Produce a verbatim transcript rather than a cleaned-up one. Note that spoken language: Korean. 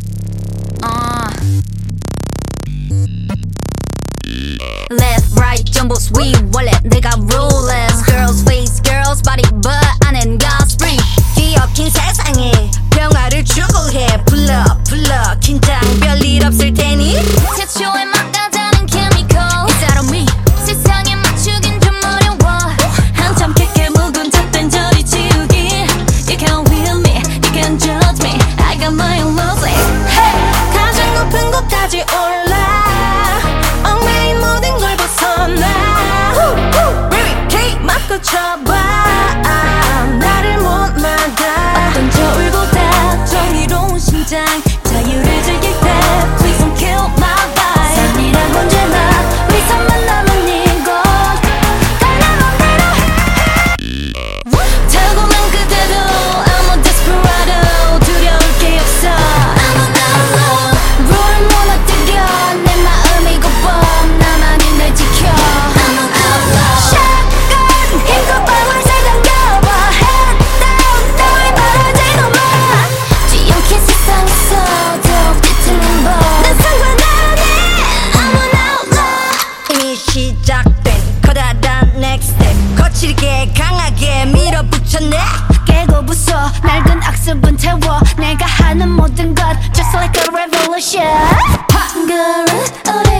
uh. Left, right, 전부 sweet 원래 내가 ruleless. Girls face, girls body, but 안엔 God's free. 뒤엎인 세상에 평화를 추구해. 불러 불러 긴장 별일 없을 테니. 태초에 막가자는 chemical Is that on me? 세상에 맞추긴 좀 어려워. 한참 깊게 묵은 잣된 저리 지우기. You can't win me, you can't judge me. I got my own rules. Hey! 가장 높은 곳까지 올라. 얽매인 모든 걸 벗어나. Baby K 맞고 쳐봐. 나를 못 막아. 어떤 저울보다 정의로운 심장. 자유를 즐길 때 Please don't kill my vibe. 삶이란 언제나 위선만 남은 이곳. 가는 맘대로 해. 타고난 그대로 I'm a desperado. 두려울 게 없어. I'm an outlaw. 룰 무너뜨려 내 마음이 고범. 나만이 날 지켜. I'm an outlaw. Shotgun 힘껏 방울 세상 가봐. Head down 따위 바라지도 마. 뒤엉킨 세상에서도 뒤틀린 법. 난 상관 안 해. I'm an outlaw. 이미 시작된 커다란 next step. 거칠게 강하게 밀어붙였네. 깨고 부숴 낡은 악습은 태워. 내가 하는 모든 것 Just like a revolution. Girl,